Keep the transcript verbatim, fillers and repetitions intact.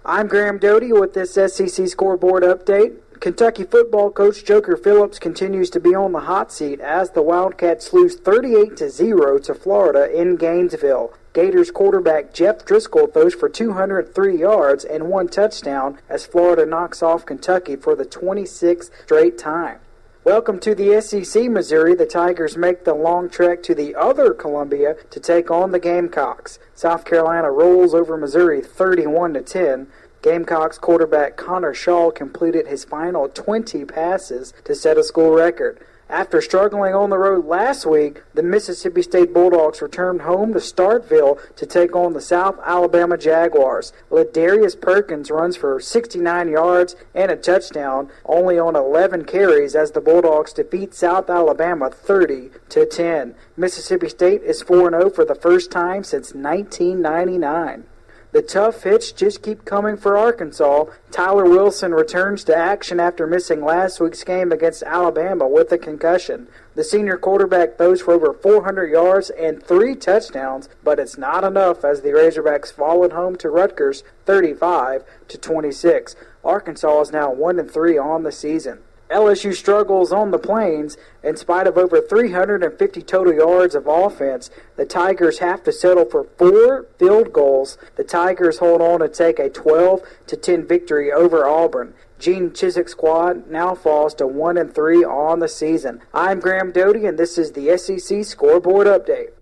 I'm Graham Doty with this S E C scoreboard update. Kentucky football coach Joker Phillips continues to be on the hot seat as the Wildcats lose thirty-eight to zero to Florida in Gainesville. Gators quarterback Jeff Driscoll throws for two hundred three yards and one touchdown as Florida knocks off Kentucky for the twenty-sixth straight time. Welcome to the S E C, Missouri. The Tigers make the long trek to the other Columbia to take on the Gamecocks. South Carolina rolls over Missouri thirty-one to ten. Gamecocks quarterback Connor Shaw completed his final twenty passes to set a school record. After struggling on the road last week, the Mississippi State Bulldogs returned home to Starkville to take on the South Alabama Jaguars. Ladarius Perkins runs for sixty-nine yards and a touchdown, only on eleven carries, as the Bulldogs defeat South Alabama thirty to ten. Mississippi State is four and oh for the first time since nineteen ninety-nine. The tough hits just keep coming for Arkansas. Tyler Wilson returns to action after missing last week's game against Alabama with a concussion. The senior quarterback throws for over four hundred yards and three touchdowns, but it's not enough as the Razorbacks fall at home to Rutgers thirty-five to twenty-six. Arkansas is now one and three on the season. L S U struggles on the Plains. In spite of over three hundred fifty total yards of offense, the Tigers have to settle for four field goals. The Tigers hold on to take a twelve to ten victory over Auburn. Gene Chiswick's squad now falls to one and three on the season. I'm Graham Doty, and this is the S E C Scoreboard Update.